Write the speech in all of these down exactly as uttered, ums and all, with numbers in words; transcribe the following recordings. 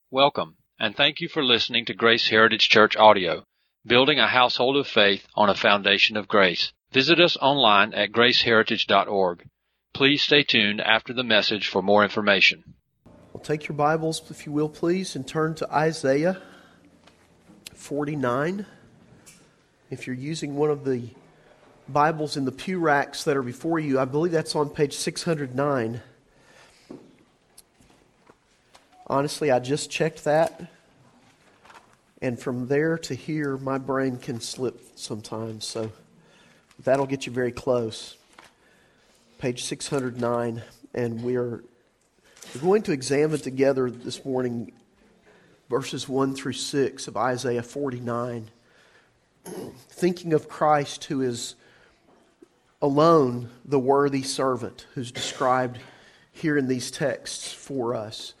Welcome, and thank you for listening to Grace Heritage Church Audio, building a household of faith on a foundation of grace. Visit us online at grace heritage dot org. Please stay tuned after the message for more information. Well, take your Bibles, if you will, please, and turn to Isaiah forty-nine. If you're using one of the Bibles in the pew racks that are before you, I believe that's on page six hundred nine. Honestly, I just checked that, and from there to here, my brain can slip sometimes, so that'll get you very close. Page six hundred nine, and we're, we're going to examine together this morning verses one through six of Isaiah forty-nine, thinking of Christ who is alone the worthy servant who's described here in these texts for us.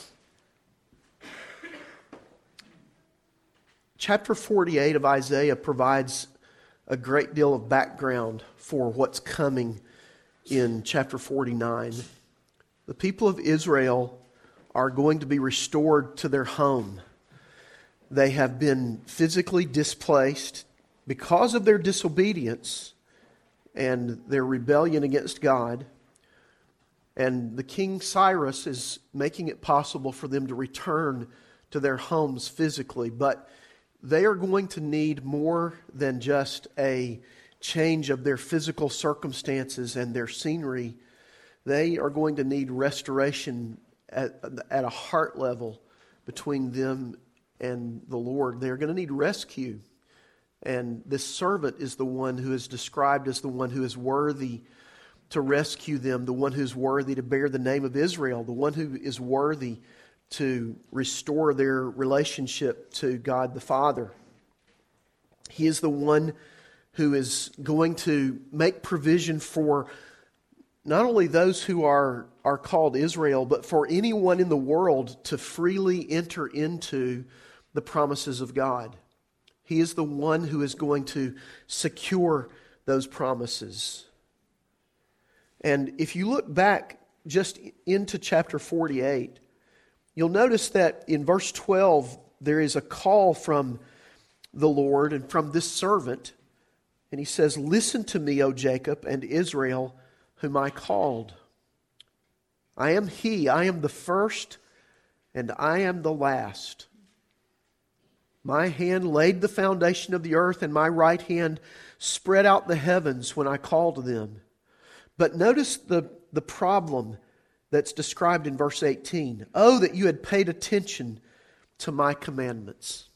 Chapter forty-eight of Isaiah provides a great deal of background for what's coming in chapter forty-nine. The people of Israel are going to be restored to their home. They have been physically displaced because of their disobedience and their rebellion against God. And the King Cyrus is making it possible for them to return to their homes physically. But they are going to need more than just a change of their physical circumstances and their scenery. They are going to need restoration at, at a heart level between them and the Lord. They're going to need rescue. And this servant is the one who is described as the one who is worthy to rescue them, the one who's worthy to bear the name of Israel, the one who is worthy to restore their relationship to God the Father. He is the one who is going to make provision for not only those who are, are called Israel, but for anyone in the world to freely enter into the promises of God. He is the one who is going to secure those promises. And if you look back just into chapter forty-eight, you'll notice that in verse twelve, there is a call from the Lord and from this servant. And he says, "Listen to me, O Jacob and Israel, whom I called. I am he, I am the first, and I am the last. My hand laid the foundation of the earth, and my right hand spread out the heavens when I called them." But notice the, the problem that's described in verse eighteen. "Oh, that you had paid attention to my commandments."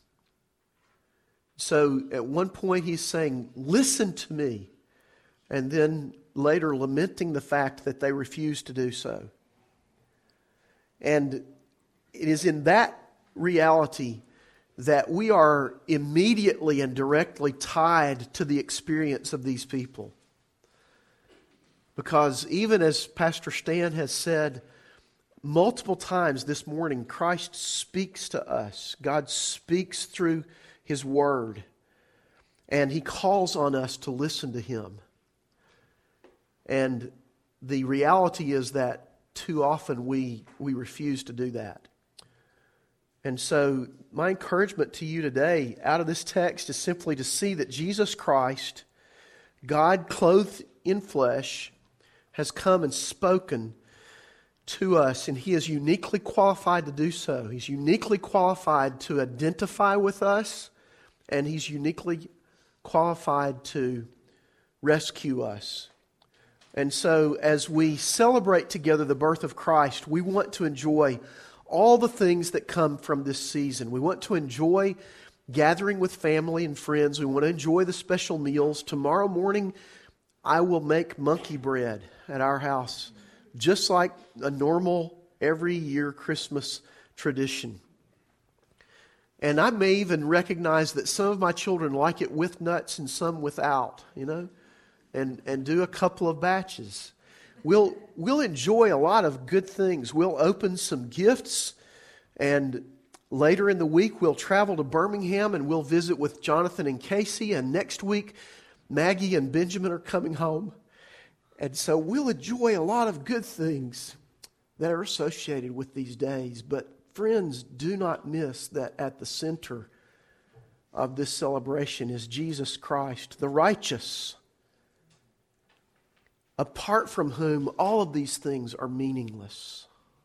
So at one point he's saying, listen to me. And then later lamenting the fact that they refused to do so. And it is in that reality that we are immediately and directly tied to the experience of these people. Because even as Pastor Stan has said multiple times this morning, Christ speaks to us. God speaks through His Word. And He calls on us to listen to Him. And the reality is that too often we, we refuse to do that. And so my encouragement to you today out of this text is simply to see that Jesus Christ, God clothed in flesh, has come and spoken to us, and He is uniquely qualified to do so. He's uniquely qualified to identify with us, and He's uniquely qualified to rescue us. And so as we celebrate together the birth of Christ, we want to enjoy all the things that come from this season. We want to enjoy gathering with family and friends. We want to enjoy the special meals. Tomorrow morning, I will make monkey bread at our house, just like a normal every year Christmas tradition. And I may even recognize that some of my children like it with nuts and some without, you know, and, and do a couple of batches. We'll, we'll enjoy a lot of good things. We'll open some gifts, and later in the week we'll travel to Birmingham and we'll visit with Jonathan and Casey, and next week Maggie and Benjamin are coming home. And so we'll enjoy a lot of good things that are associated with these days. But friends, do not miss that at the center of this celebration is Jesus Christ, the righteous, apart from whom all of these things are meaningless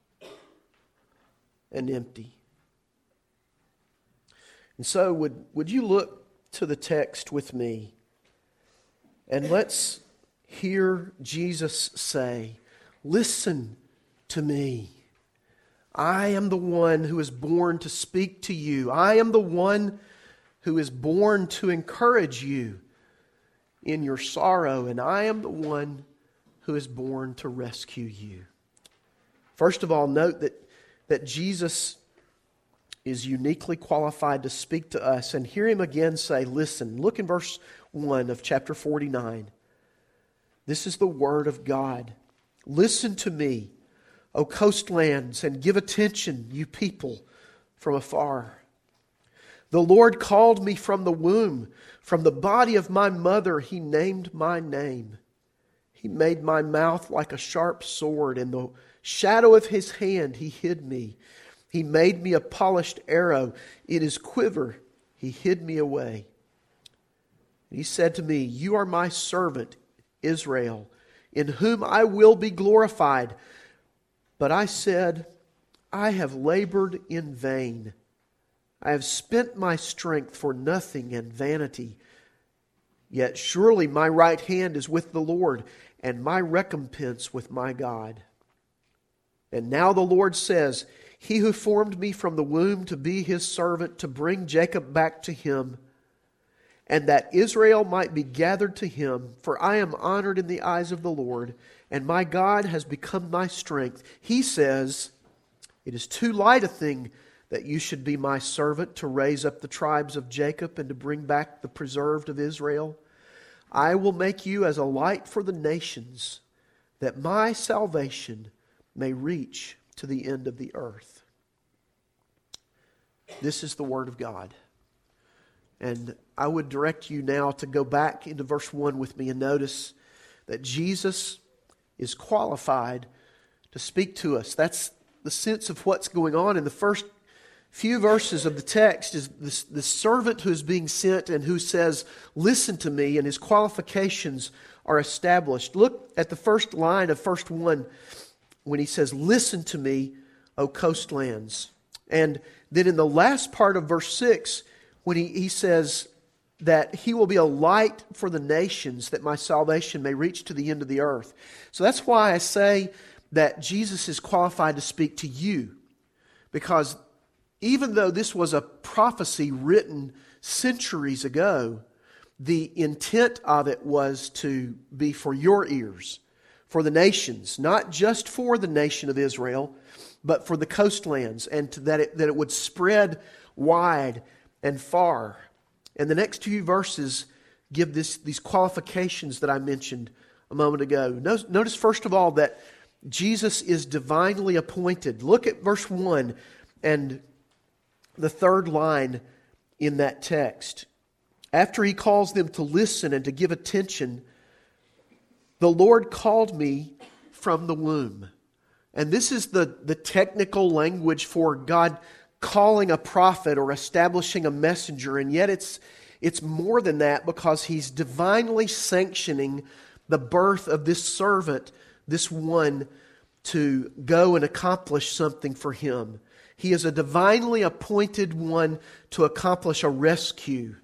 and empty. And so would, would you look to the text with me, and let's hear Jesus say, "Listen to me. I am the one who is born to speak to you. I am the one who is born to encourage you in your sorrow, and I am the one who is born to rescue you." First of all, note that, that Jesus is uniquely qualified to speak to us, and hear Him again say, listen. Look in verse one of chapter forty-nine. This is the word of God. "Listen to me, O coastlands, and give attention, you people from afar. The Lord called me from the womb. From the body of my mother He named my name. He made my mouth like a sharp sword. In the shadow of His hand He hid me. He made me a polished arrow. In His quiver He hid me away. He said to me, you are my servant, Israel, in whom I will be glorified. But I said, I have labored in vain. I have spent my strength for nothing and vanity. Yet surely my right hand is with the Lord, and my recompense with my God. And now the Lord says, He who formed me from the womb to be His servant, to bring Jacob back to Him, and that Israel might be gathered to Him. For I am honored in the eyes of the Lord, and my God has become my strength. He says, it is too light a thing that you should be my servant, to raise up the tribes of Jacob and to bring back the preserved of Israel. I will make you as a light for the nations, that my salvation may reach to the end of the earth. This is the Word of God. And I would direct you now to go back into verse one with me and notice that Jesus is qualified to speak to us. That's the sense of what's going on in the first few verses of the text. Is this, the servant who is being sent and who says, listen to me, and his qualifications are established. Look at the first line of verse one when he says, listen to me, O coastlands. And then in the last part of verse six, when he, he says that He will be a light for the nations, that my salvation may reach to the end of the earth. So that's why I say that Jesus is qualified to speak to you. Because even though this was a prophecy written centuries ago, the intent of it was to be for your ears, for the nations, not just for the nation of Israel, but for the coastlands, and to that it, that it would spread wide and far. And the next two verses give this, these qualifications that I mentioned a moment ago. Notice, notice first of all that Jesus is divinely appointed. Look at verse one and the third line in that text. After He calls them to listen and to give attention, the Lord called me from the womb. And this is the, the technical language for God calling a prophet or establishing a messenger, and yet it's it's more than that, because He's divinely sanctioning the birth of this servant, this one, to go and accomplish something for Him. He is a divinely appointed one to accomplish a rescue.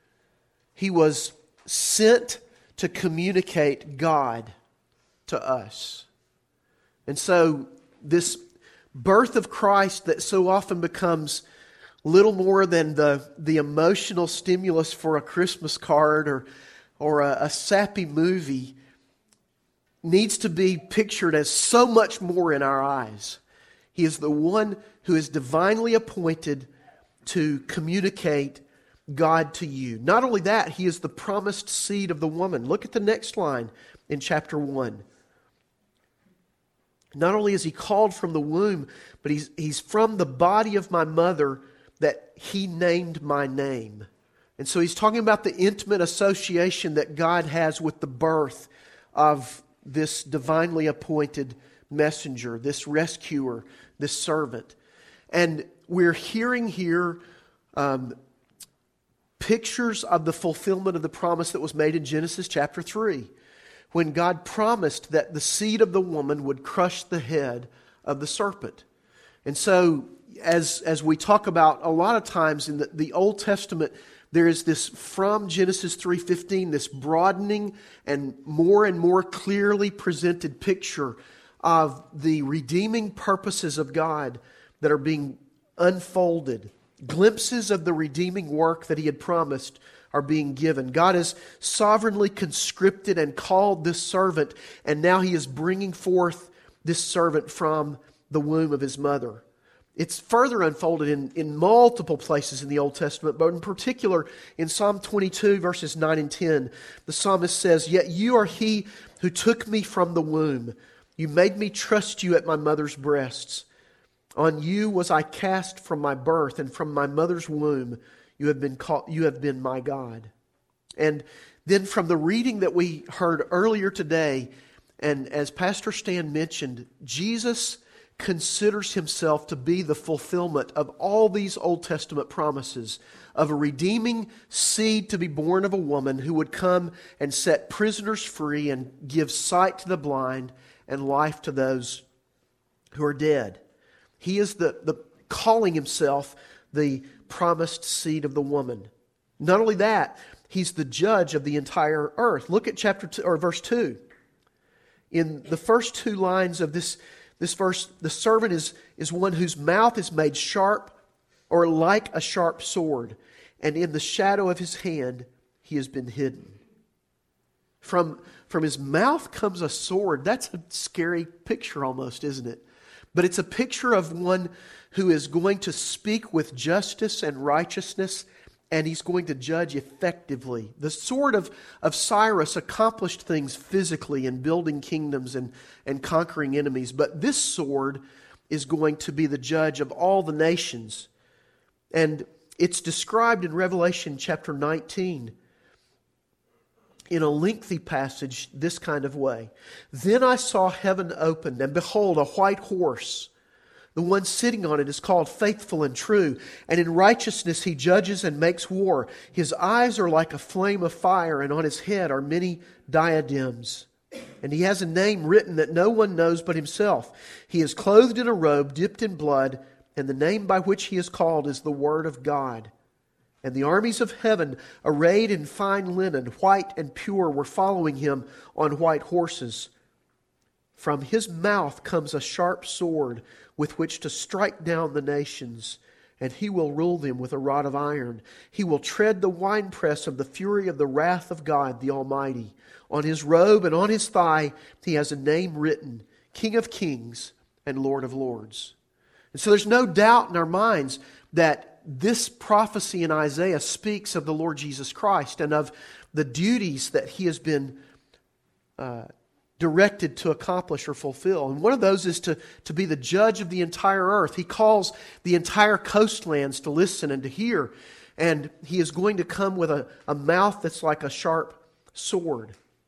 He was sent to communicate God to us. And so this birth of Christ that so often becomes little more than the, the emotional stimulus for a Christmas card or, or a, a sappy movie needs to be pictured as so much more in our eyes. He is the one who is divinely appointed to communicate God to you. Not only that, He is the promised seed of the woman. Look at the next line in chapter one. Not only is He called from the womb, but He's, he's from the body of my mother, that He named my name. And so He's talking about the intimate association that God has with the birth of this divinely appointed messenger, this rescuer, this servant. And we're hearing here um, pictures of the fulfillment of the promise that was made in Genesis chapter three, when God promised that the seed of the woman would crush the head of the serpent. And so, as, as we talk about a lot of times in the, the Old Testament, there is this, from Genesis three fifteen, this broadening and more and more clearly presented picture of the redeeming purposes of God that are being unfolded. Glimpses of the redeeming work that He had promised are being given. God has sovereignly conscripted and called this servant, and now He is bringing forth this servant from the womb of his mother. It's further unfolded in, in multiple places in the Old Testament, but in particular in Psalm twenty-two, verses nine and ten, the psalmist says, "Yet you are He who took me from the womb. You made me trust you at my mother's breasts. On you was I cast from my birth, and from my mother's womb you have been called, you have been my God." And then from the reading that we heard earlier today, and as Pastor Stan mentioned, Jesus considers Himself to be the fulfillment of all these Old Testament promises of a redeeming seed to be born of a woman who would come and set prisoners free and give sight to the blind and life to those who are dead. He is the, the calling Himself the promised seed of the woman. Not only that, He's the judge of the entire earth. Look at chapter two, or verse two. In the first two lines of this This verse, the servant is, is one whose mouth is made sharp or like a sharp sword, and in the shadow of his hand he has been hidden. From, from his mouth comes a sword. That's a scary picture almost, isn't it? But it's a picture of one who is going to speak with justice and righteousness, and he's going to judge effectively. The sword of, of Cyrus accomplished things physically in building kingdoms and, and conquering enemies. But this sword is going to be the judge of all the nations. And it's described in Revelation chapter nineteen in a lengthy passage this kind of way. "Then I saw heaven opened, and behold, a white horse. The one sitting on it is called Faithful and True, and in righteousness he judges and makes war. His eyes are like a flame of fire, and on his head are many diadems. And he has a name written that no one knows but himself. He is clothed in a robe dipped in blood, and the name by which he is called is the Word of God. And the armies of heaven, arrayed in fine linen, white and pure, were following him on white horses. From his mouth comes a sharp sword, with which to strike down the nations, and he will rule them with a rod of iron. He will tread the winepress of the fury of the wrath of God the Almighty. On his robe and on his thigh he has a name written, King of Kings and Lord of Lords." And so there's no doubt in our minds that this prophecy in Isaiah speaks of the Lord Jesus Christ and of the duties that He has been uh, directed to accomplish or fulfill. And one of those is to, to be the judge of the entire earth. He calls the entire coastlands to listen and to hear. And He is going to come with a, a mouth that's like a sharp sword.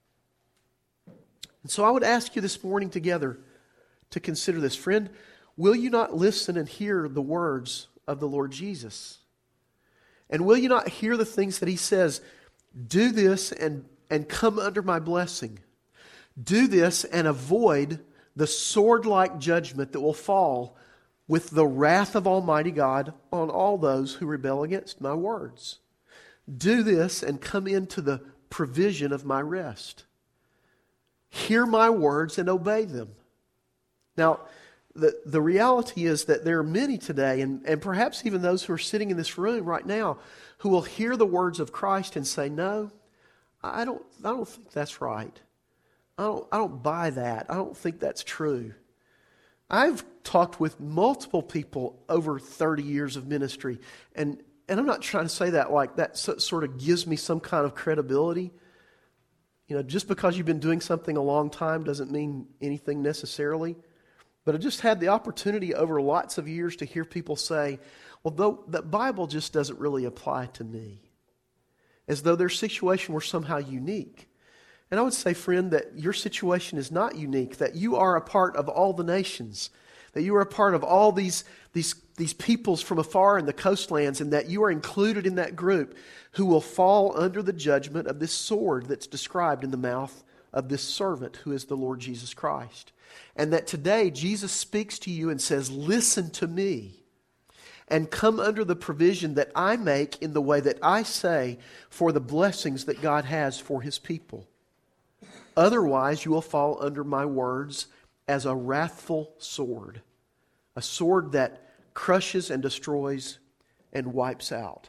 And so I would ask you this morning together to consider this. Friend, will you not listen and hear the words of the Lord Jesus? And will you not hear the things that He says, do this and, and come under my blessing? Do this and avoid the sword-like judgment that will fall with the wrath of Almighty God on all those who rebel against my words. Do this and come into the provision of my rest. Hear my words and obey them. Now, the, the reality is that there are many today, and, and perhaps even those who are sitting in this room right now, who will hear the words of Christ and say, no, I don't, I don't think that's right. I don't, I don't buy that. I don't think that's true. I've talked with multiple people over thirty years of ministry, and, and I'm not trying to say that like that so, sort of gives me some kind of credibility. You know, just because you've been doing something a long time doesn't mean anything necessarily. But I just had the opportunity over lots of years to hear people say, well, though the Bible just doesn't really apply to me. As though their situation were somehow unique. And I would say, friend, that your situation is not unique, that you are a part of all the nations, that you are a part of all these, these these peoples from afar in the coastlands, and that you are included in that group who will fall under the judgment of this sword that's described in the mouth of this servant who is the Lord Jesus Christ. And that today Jesus speaks to you and says, listen to me and come under the provision that I make in the way that I say for the blessings that God has for His people. Otherwise, you will fall under my words as a wrathful sword, a sword that crushes and destroys and wipes out.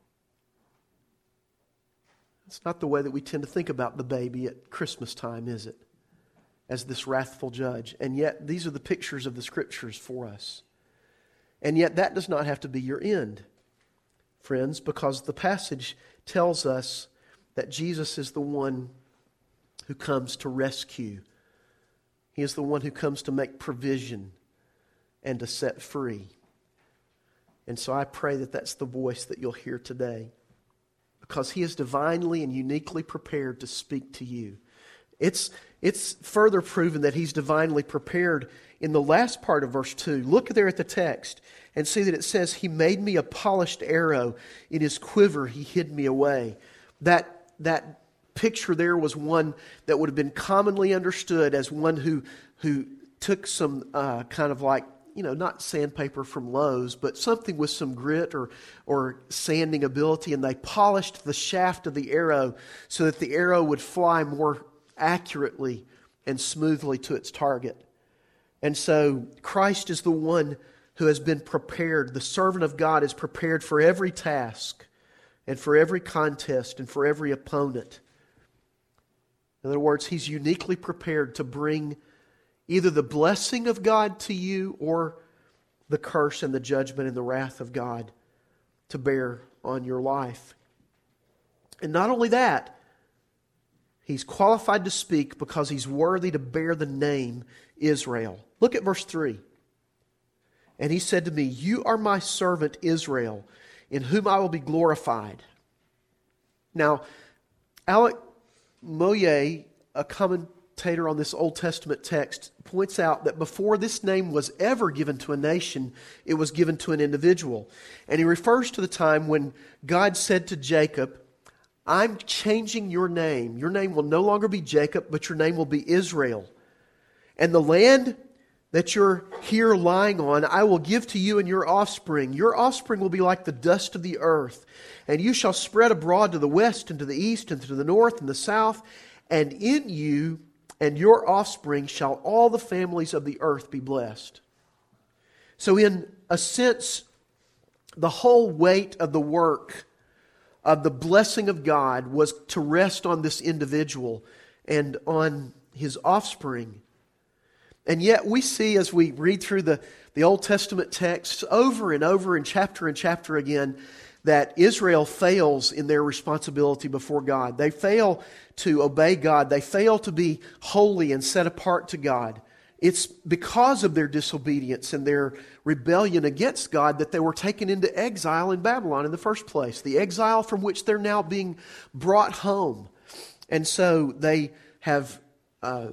It's not the way that we tend to think about the baby at Christmas time, is it? As this wrathful judge. And yet, these are the pictures of the Scriptures for us. And yet, that does not have to be your end, friends, because the passage tells us that Jesus is the one who comes to rescue. He is the one who comes to make provision and to set free. And so I pray that that's the voice that you'll hear today, because He is divinely and uniquely prepared to speak to you. It's, it's further proven that He's divinely prepared in the last part of verse two. Look there at the text and see that it says, He made me a polished arrow. In His quiver He hid me away. That, that picture there was one that would have been commonly understood as one who, who took some uh, kind of like, you know, not sandpaper from Lowe's, but something with some grit or or sanding ability, and they polished the shaft of the arrow so that the arrow would fly more accurately and smoothly to its target. And so Christ is the one who has been prepared. The servant of God is prepared for every task and for every contest and for every opponent. In other words, He's uniquely prepared to bring either the blessing of God to you or the curse and the judgment and the wrath of God to bear on your life. And not only that, He's qualified to speak because He's worthy to bear the name Israel. Look at verse three. And He said to me, you are my servant Israel, in whom I will be glorified. Now, Alec Moyer, a commentator on this Old Testament text, points out that before this name was ever given to a nation, it was given to an individual. And he refers to the time when God said to Jacob, I'm changing your name. Your name will no longer be Jacob, but your name will be Israel. And the land that you're here lying on, I will give to you and your offspring. Your offspring will be like the dust of the earth. And you shall spread abroad to the west and to the east and to the north and the south. And in you and your offspring shall all the families of the earth be blessed. So in a sense, the whole weight of the work of the blessing of God was to rest on this individual and on his offspring. And yet we see, as we read through the, the Old Testament texts over and over and chapter and chapter again, that Israel fails in their responsibility before God. They fail to obey God. They fail to be holy and set apart to God. It's because of their disobedience and their rebellion against God that they were taken into exile in Babylon in the first place. The exile from which they're now being brought home. And so they have uh,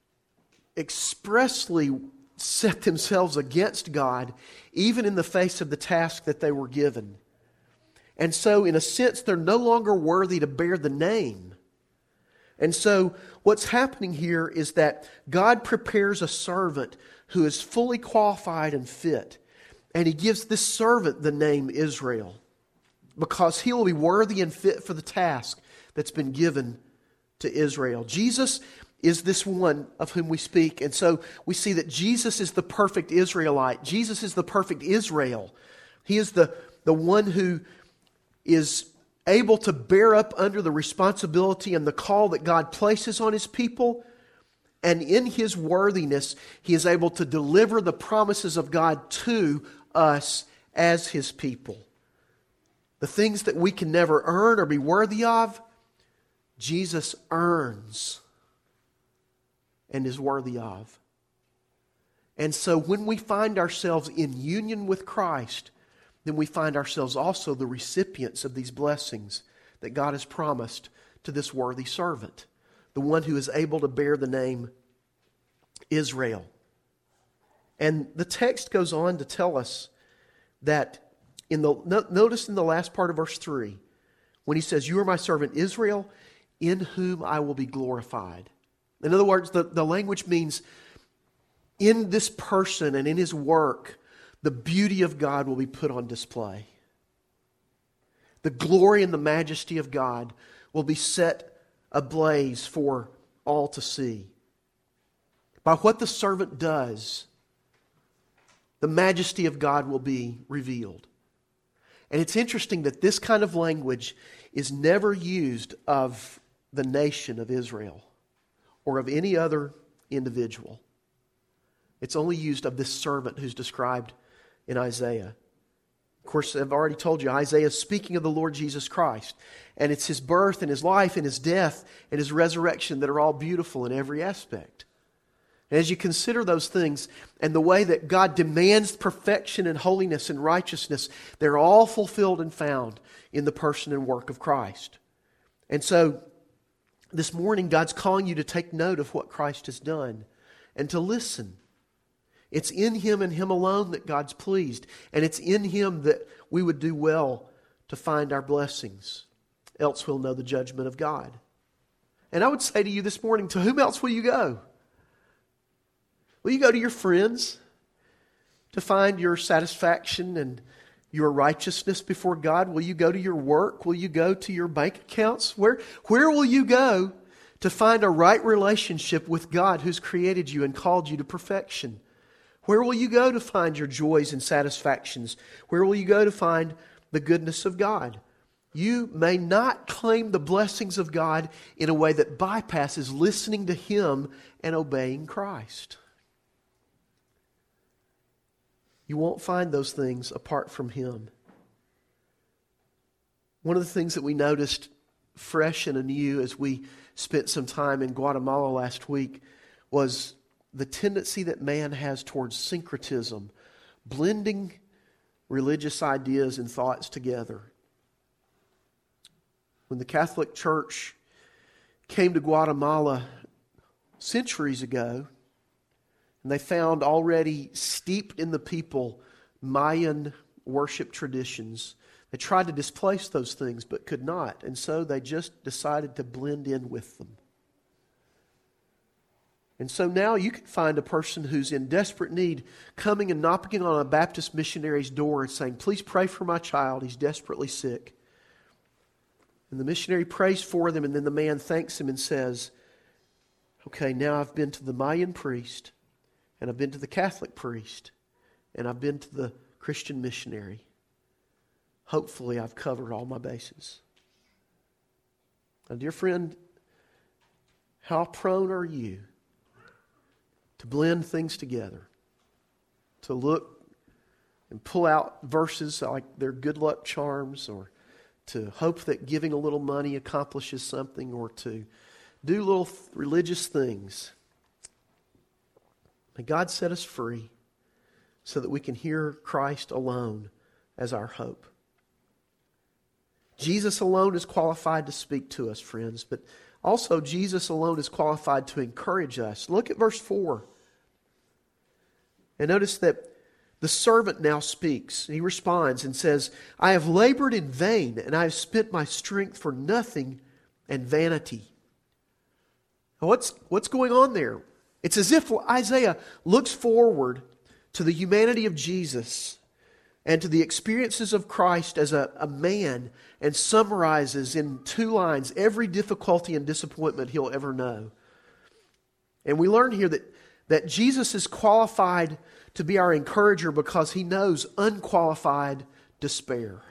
expressly set themselves against God, even in the face of the task that they were given. And so, in a sense, they're no longer worthy to bear the name. And so, what's happening here is that God prepares a servant who is fully qualified and fit. And He gives this servant the name Israel, because he will be worthy and fit for the task that's been given to Israel. Jesus is this one of whom we speak. And so, we see that Jesus is the perfect Israelite. Jesus is the perfect Israel. He is the, the one who is able to bear up under the responsibility and the call that God places on His people. And in His worthiness, He is able to deliver the promises of God to us as His people. The things that we can never earn or be worthy of, Jesus earns and is worthy of. And so when we find ourselves in union with Christ, then we find ourselves also the recipients of these blessings that God has promised to this worthy servant, the one who is able to bear the name Israel. And the text goes on to tell us that in the no, notice in the last part of verse three, when he says, "You are my servant Israel, in whom I will be glorified." In other words, the, the language means in this person and in his work, the beauty of God will be put on display. The glory and the majesty of God will be set ablaze for all to see. By what the servant does, the majesty of God will be revealed. And it's interesting that this kind of language is never used of the nation of Israel or of any other individual. It's only used of this servant who's described in Isaiah. Of course, I've already told you, Isaiah is speaking of the Lord Jesus Christ. And it's His birth and His life and His death and His resurrection that are all beautiful in every aspect. And as you consider those things and the way that God demands perfection and holiness and righteousness, they're all fulfilled and found in the person and work of Christ. And so, this morning, God's calling you to take note of what Christ has done and to listen. It's in Him and Him alone that God's pleased. And it's in Him that we would do well to find our blessings. Else we'll know the judgment of God. And I would say to you this morning, to whom else will you go? Will you go to your friends to find your satisfaction and your righteousness before God? Will you go to your work? Will you go to your bank accounts? Where, where will you go to find a right relationship with God who's created you and called you to perfection? Where will you go to find your joys and satisfactions? Where will you go to find the goodness of God? You may not claim the blessings of God in a way that bypasses listening to Him and obeying Christ. You won't find those things apart from Him. One of the things that we noticed fresh and anew as we spent some time in Guatemala last week was the tendency that man has towards syncretism, blending religious ideas and thoughts together. When the Catholic Church came to Guatemala centuries ago, and they found already steeped in the people Mayan worship traditions, they tried to displace those things but could not. And so they just decided to blend in with them. And so now you can find a person who's in desperate need coming and knocking on a Baptist missionary's door and saying, "Please pray for my child. He's desperately sick." And the missionary prays for them, and then the man thanks him and says, "Okay, now I've been to the Mayan priest, and I've been to the Catholic priest, and I've been to the Christian missionary. Hopefully I've covered all my bases." Now, dear friend, how prone are you to blend things together? To look and pull out verses like they're good luck charms, or to hope that giving a little money accomplishes something, or to do little religious things. May God set us free so that we can hear Christ alone as our hope. Jesus alone is qualified to speak to us, friends, but also Jesus alone is qualified to encourage us. Look at verse four. And notice that the servant now speaks. He responds and says, "I have labored in vain, and I have spent my strength for nothing and vanity." Now what's, what's going on there? It's as if Isaiah looks forward to the humanity of Jesus and to the experiences of Christ as a, a man and summarizes in two lines every difficulty and disappointment he'll ever know. And we learn here that, that Jesus is qualified to be our encourager because He knows unqualified despair.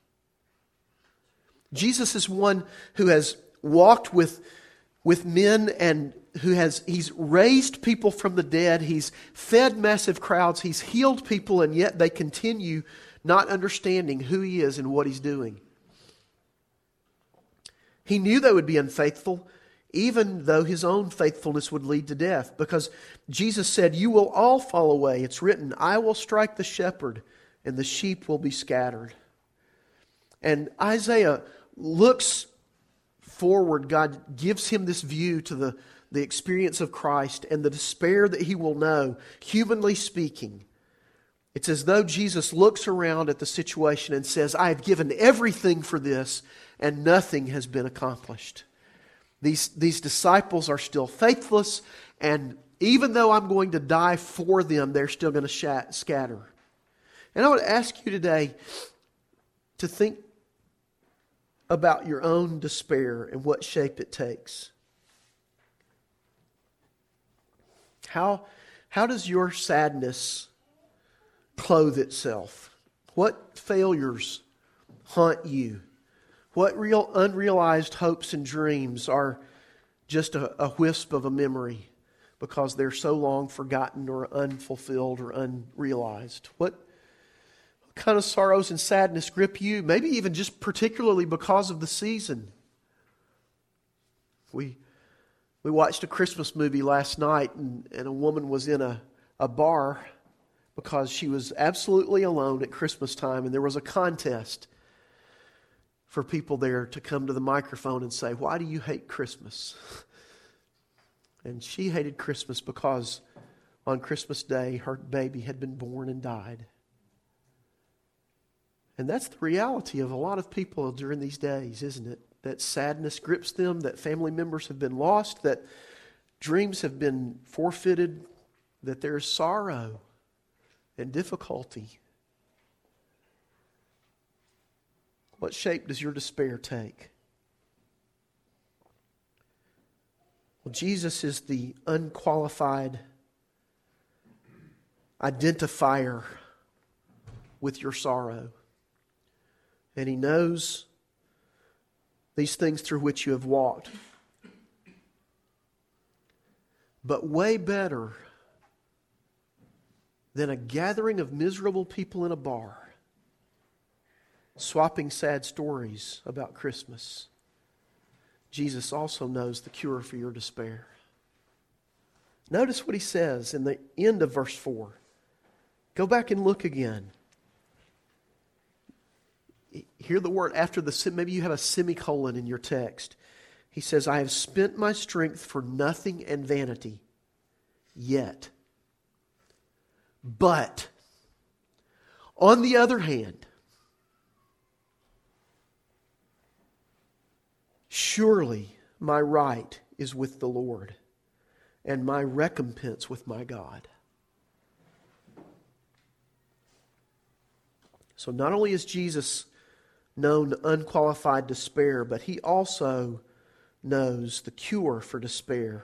Jesus is one who has walked with, with men and who has He's raised people from the dead. He's fed massive crowds. He's healed people, and yet they continue not understanding who He is and what He's doing. He knew they would be unfaithful, even though His own faithfulness would lead to death. Because Jesus said, "You will all fall away. It's written, I will strike the shepherd, and the sheep will be scattered." And Isaiah looks forward. God gives him this view to the, the experience of Christ and the despair that he will know, humanly speaking. It's as though Jesus looks around at the situation and says, I have given everything for this, and nothing has been accomplished. These, these disciples are still faithless, and even though I'm going to die for them, they're still going to sh- scatter. And I would ask you today to think about your own despair and what shape it takes. How, how does your sadness clothe itself? What failures haunt you? What real unrealized hopes and dreams are just a, a wisp of a memory because they're so long forgotten or unfulfilled or unrealized? What kind of sorrows and sadness grip you? Maybe even just particularly because of the season. We we watched a Christmas movie last night, and, and a woman was in a, a bar because she was absolutely alone at Christmas time, and there was a contest for people there to come to the microphone and say, why do you hate Christmas? And she hated Christmas because on Christmas Day her baby had been born and died. And that's the reality of a lot of people during these days, isn't it? That sadness grips them, that family members have been lost, that dreams have been forfeited, that there's sorrow and difficulty. What shape does your despair take? Well, Jesus is the unqualified identifier with your sorrow. And He knows these things through which you have walked. But way better than a gathering of miserable people in a bar swapping sad stories about Christmas, Jesus also knows the cure for your despair. Notice what He says in the end of verse four. Go back and look again. Hear the word after the, maybe you have a semicolon in your text. He says, I have spent my strength for nothing and vanity, yet. But, on the other hand, surely my right is with the Lord, and my recompense with my God. So not only is Jesus known unqualified despair, but He also knows the cure for despair.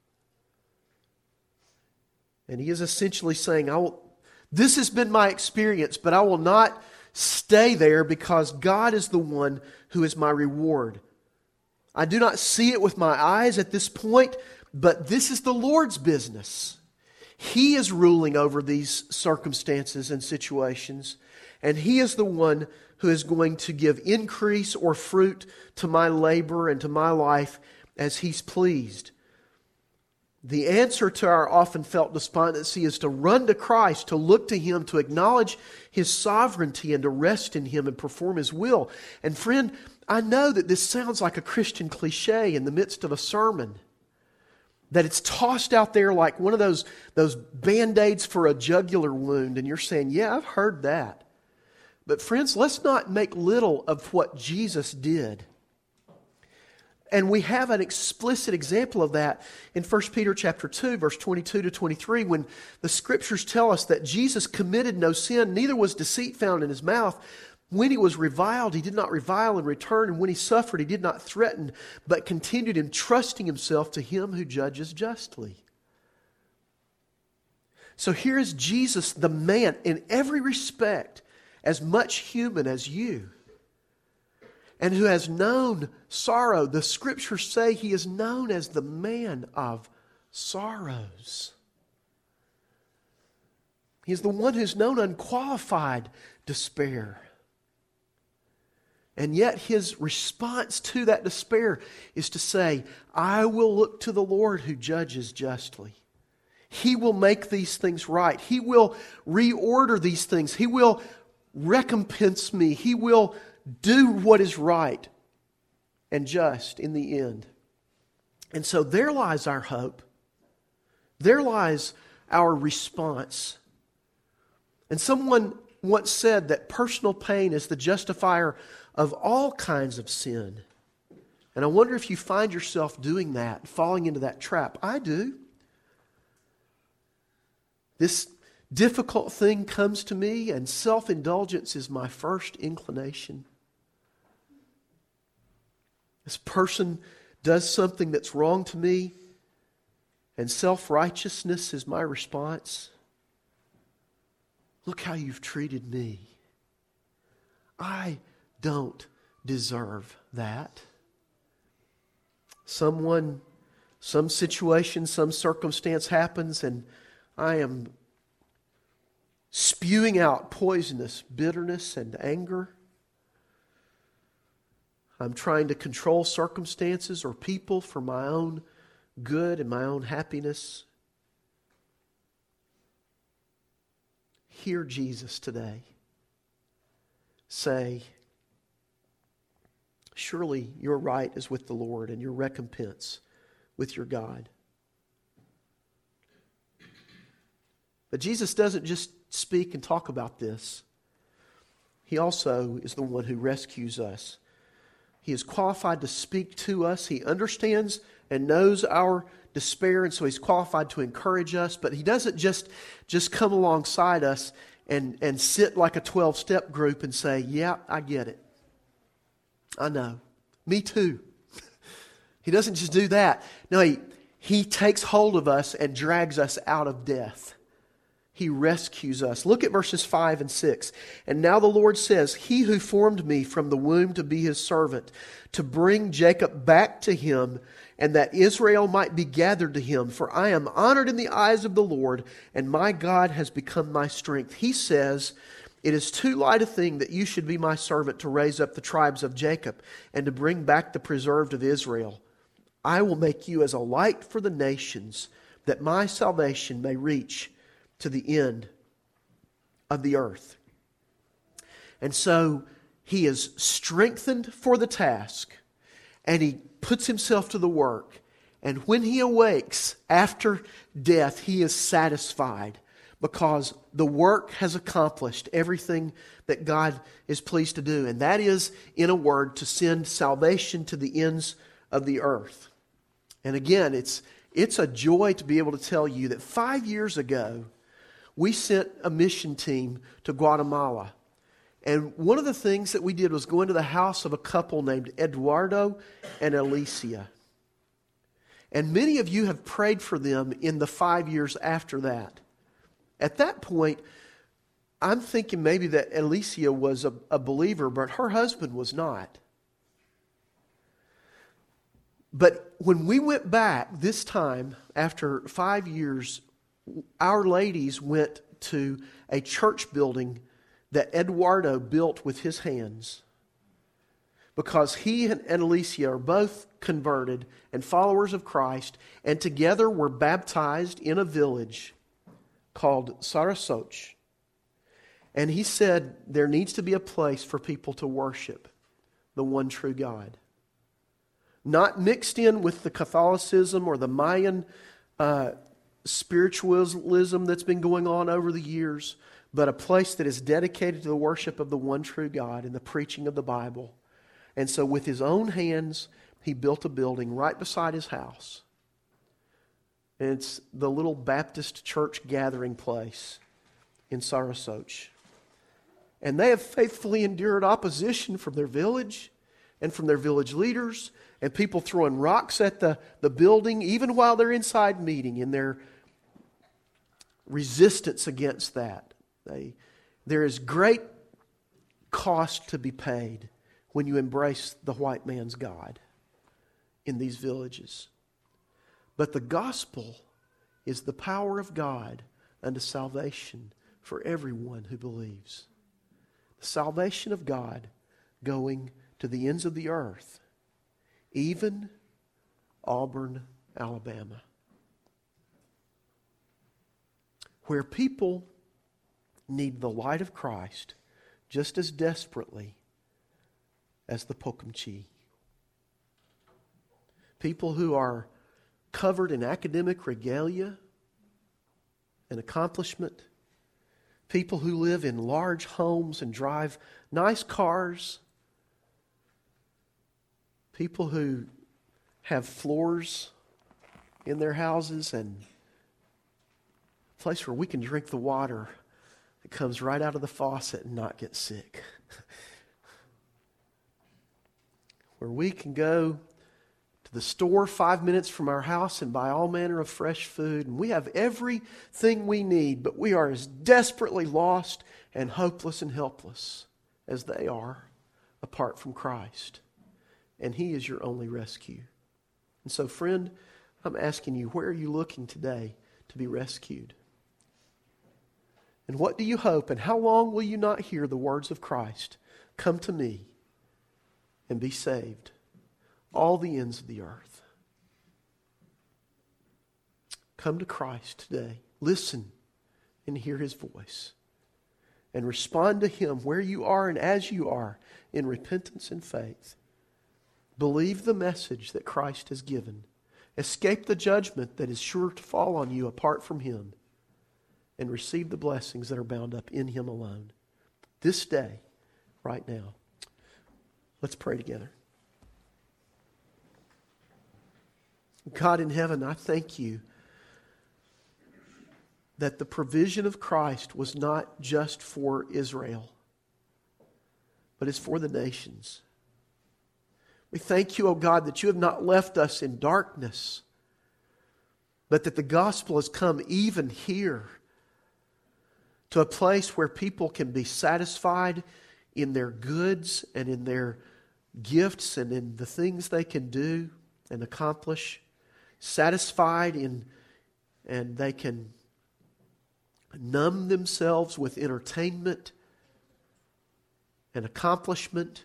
And He is essentially saying, I will, this has been my experience, but I will not stay there because God is the one who is my reward. I do not see it with my eyes at this point, but this is the Lord's business. He is ruling over these circumstances and situations, and He is the one who is going to give increase or fruit to my labor and to my life as He's pleased. The answer to our often felt despondency is to run to Christ, to look to Him, to acknowledge His sovereignty and to rest in Him and perform His will. And friend, I know that this sounds like a Christian cliche in the midst of a sermon, that it's tossed out there like one of those, those Band-Aids for a jugular wound, and you're saying, yeah, I've heard that. But friends, let's not make little of what Jesus did. And we have an explicit example of that in First Peter chapter two, verse twenty-two to twenty-three, when the Scriptures tell us that Jesus committed no sin, neither was deceit found in His mouth. When He was reviled, He did not revile in return, and when He suffered, He did not threaten, but continued entrusting Himself to Him who judges justly. So here is Jesus, the man, in every respect, as much human as you, and who has known sorrow. The Scriptures say He is known as the man of sorrows. He's the one who's known unqualified despair. And yet His response to that despair is to say, I will look to the Lord who judges justly. He will make these things right. He will reorder these things. He will recompense me. He will do what is right and just in the end. And so there lies our hope. There lies our response. And someone once said that personal pain is the justifier of all kinds of sin. And I wonder if you find yourself doing that, falling into that trap. I do. This difficult thing comes to me, and self-indulgence is my first inclination. This person does something that's wrong to me, and self-righteousness is my response. Look how you've treated me. I don't deserve that. Someone, some situation, some circumstance happens, and I am spewing out poisonous bitterness and anger. I'm trying to control circumstances or people for my own good and my own happiness. Hear Jesus today say, surely your right is with the Lord and your recompense with your God. But Jesus doesn't just speak and talk about this. He also is the one who rescues us. He is qualified to speak to us. He understands and knows our despair, and so He's qualified to encourage us. But He doesn't just, just come alongside us and, and sit like a twelve-step group and say, yeah, I get it. I know. Me too. He doesn't just do that. No, he, he takes hold of us and drags us out of death. He rescues us. Look at verses five and six. And now the Lord says, He who formed me from the womb to be His servant, to bring Jacob back to Him, and that Israel might be gathered to Him. For I am honored in the eyes of the Lord, and my God has become my strength. He says, it is too light a thing that you should be my servant to raise up the tribes of Jacob and to bring back the preserved of Israel. I will make you as a light for the nations, that my salvation may reach to the end of the earth. And so he is strengthened for the task, and he puts himself to the work. And when he awakes after death, he is satisfied because the work has accomplished everything that God is pleased to do. And that is, in a word, to send salvation to the ends of the earth. And again, it's it's a joy to be able to tell you that five years ago, we sent a mission team to Guatemala. And one of the things that we did was go into the house of a couple named Eduardo and Alicia. And many of you have prayed for them in the five years after that. At that point, I'm thinking maybe that Alicia was a, a believer, but her husband was not. But when we went back this time, after five years, our ladies went to a church building that Eduardo built with his hands, because he and Alicia are both converted and followers of Christ, and together were baptized in a village called Sarasoch. And he said there needs to be a place for people to worship the one true God. Not mixed in with the Catholicism or the Mayan uh, spiritualism that's been going on over the years, but a place that is dedicated to the worship of the one true God and the preaching of the Bible. And so with his own hands, he built a building right beside his house. And it's the little Baptist church gathering place in Sarasoch. And they have faithfully endured opposition from their village and from their village leaders, and people throwing rocks at the, the building, even while they're inside meeting, in their resistance against that. They, there is great cost to be paid when you embrace the white man's God in these villages. But the gospel is the power of God unto salvation for everyone who believes. The salvation of God going to the ends of the earth, even Auburn, Alabama, where people need the light of Christ just as desperately as the Pocumtusi. People who are covered in academic regalia and accomplishment. People who live in large homes and drive nice cars. People who have floors in their houses and a place where we can drink the water that comes right out of the faucet and not get sick. Where we can go to the store five minutes from our house and buy all manner of fresh food. And we have everything we need, but we are as desperately lost and hopeless and helpless as they are apart from Christ. And He is your only rescue. And so, friend, I'm asking you, where are you looking today to be rescued? And what do you hope, and how long will you not hear the words of Christ? Come to me and be saved, all the ends of the earth. Come to Christ today. Listen and hear His voice. And respond to Him where you are and as you are in repentance and faith. Believe the message that Christ has given. Escape the judgment that is sure to fall on you apart from Him. And receive the blessings that are bound up in Him alone. This day, right now. Let's pray together. God in heaven, I thank You that the provision of Christ was not just for Israel, but is for the nations. We thank You, O God, that You have not left us in darkness, but that the gospel has come even here to a place where people can be satisfied in their goods and in their gifts and in the things they can do and accomplish, satisfied in, and they can numb themselves with entertainment and accomplishment,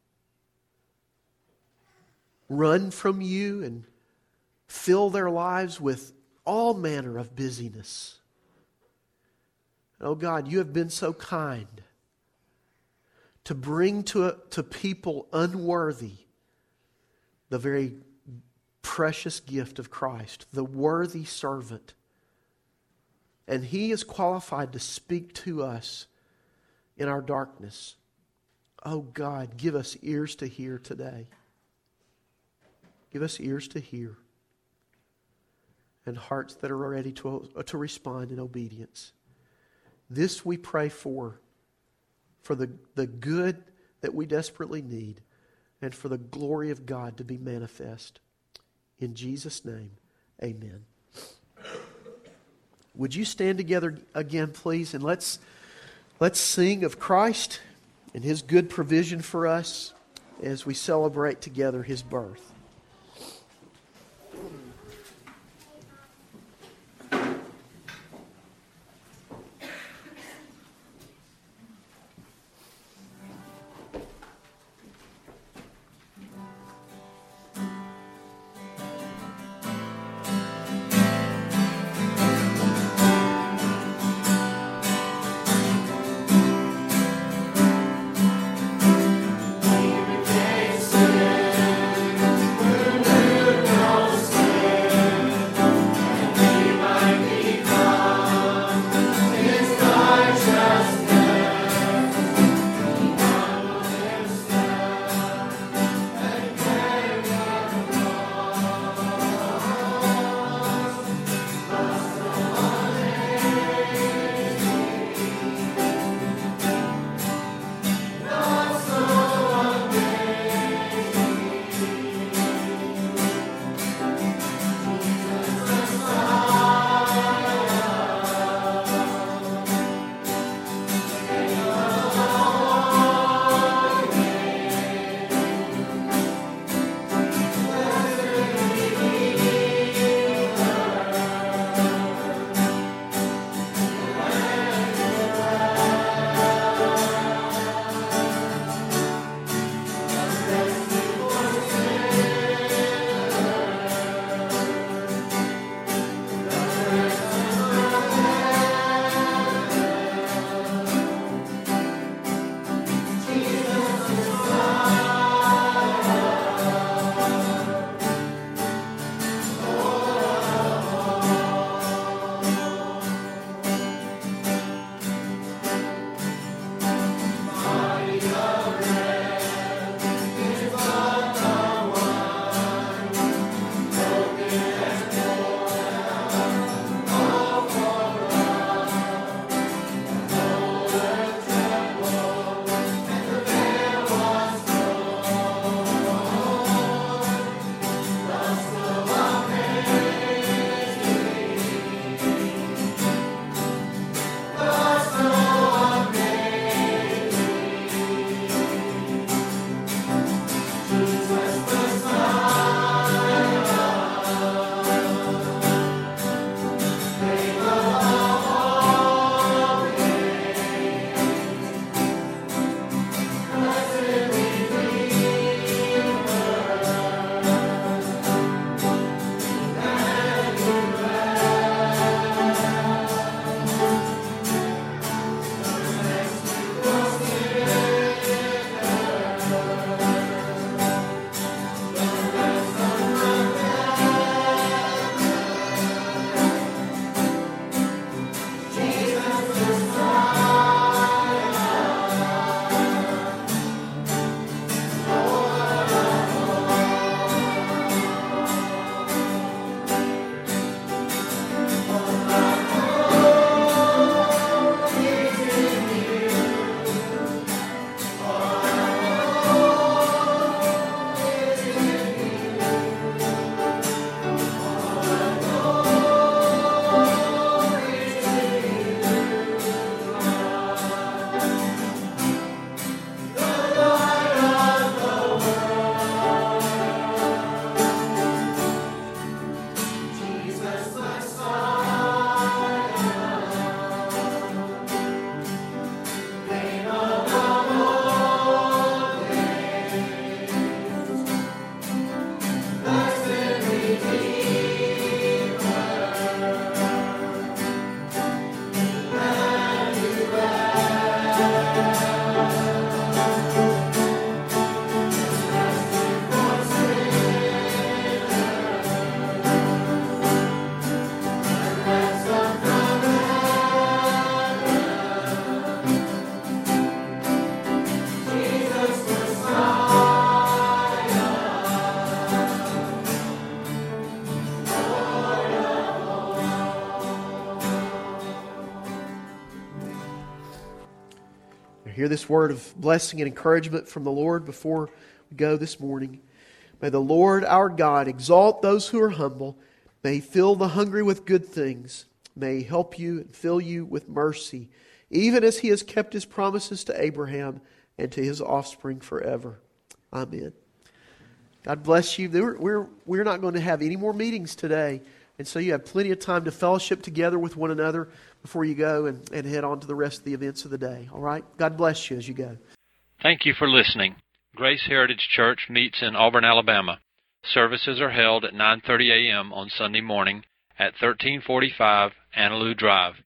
run from You and fill their lives with all manner of busyness. Oh God, You have been so kind to bring to, a, to people unworthy the very precious gift of Christ, the worthy servant. And He is qualified to speak to us in our darkness. Oh God, give us ears to hear today. Give us ears to hear and hearts that are ready to, to respond in obedience. This we pray for, for the, the good that we desperately need, and for the glory of God to be manifest. In Jesus' name, amen. Would you stand together again, please, and let's, let's sing of Christ and His good provision for us as we celebrate together His birth. Hear this word of blessing and encouragement from the Lord before we go this morning. May the Lord our God exalt those who are humble. May He fill the hungry with good things. May He help you and fill you with mercy, even as He has kept His promises to Abraham and to his offspring forever. Amen. God bless you. We're, we're, we're not going to have any more meetings today, and so you have plenty of time to fellowship together with one another before you go and, and head on to the rest of the events of the day. All right? God bless you as you go. Thank you for listening. Grace Heritage Church meets in Auburn, Alabama. Services are held at nine thirty a.m. on Sunday morning at thirteen forty-five Annaloo Drive.